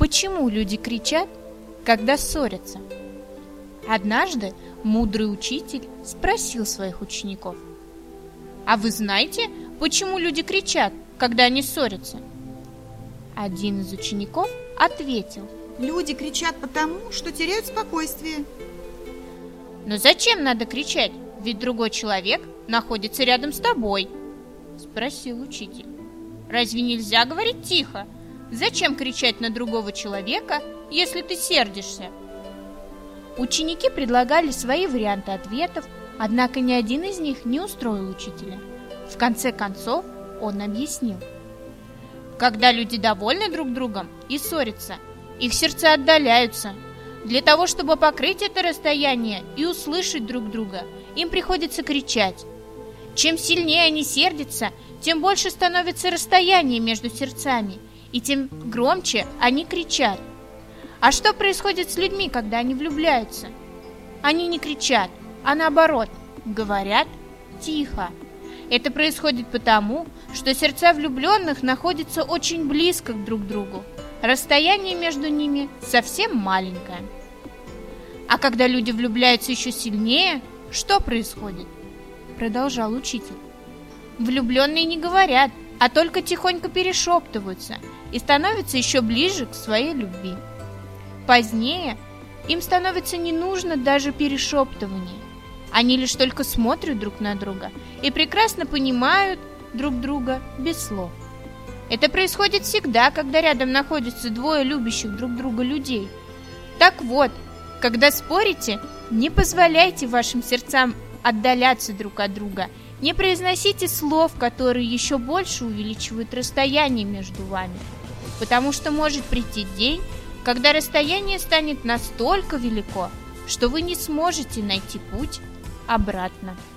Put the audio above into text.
Почему люди кричат, когда ссорятся? Однажды мудрый учитель спросил своих учеников: «А вы знаете, почему люди кричат, когда они ссорятся?» Один из учеников ответил: «Люди кричат потому, что теряют спокойствие». «Но зачем надо кричать? Ведь другой человек находится рядом с тобой», — спросил учитель. «Разве нельзя говорить тихо? Зачем кричать на другого человека, если ты сердишься?» Ученики предлагали свои варианты ответов, однако ни один из них не устроил учителя. В конце концов он объяснил: когда люди довольны друг другом и ссорятся, их сердца отдаляются. Для того, чтобы покрыть это расстояние и услышать друг друга, им приходится кричать. Чем сильнее они сердятся, тем больше становится расстояние между сердцами, и тем громче они кричат. А что происходит с людьми, когда они влюбляются? Они не кричат, а наоборот, говорят тихо. Это происходит потому, что сердца влюбленных находятся очень близко друг к другу. Расстояние между ними совсем маленькое. А когда люди влюбляются еще сильнее, что происходит? Продолжал учитель. Влюбленные не говорят, а только тихонько перешептываются и становятся еще ближе к своей любви. Позднее им становится не нужно даже перешептывание. Они лишь только смотрят друг на друга и прекрасно понимают друг друга без слов. Это происходит всегда, когда рядом находятся двое любящих друг друга людей. Так вот, когда спорите, не позволяйте вашим сердцам отдаляться друг от друга, не произносите слов, которые еще больше увеличивают расстояние между вами, потому что может прийти день, когда расстояние станет настолько велико, что вы не сможете найти путь обратно.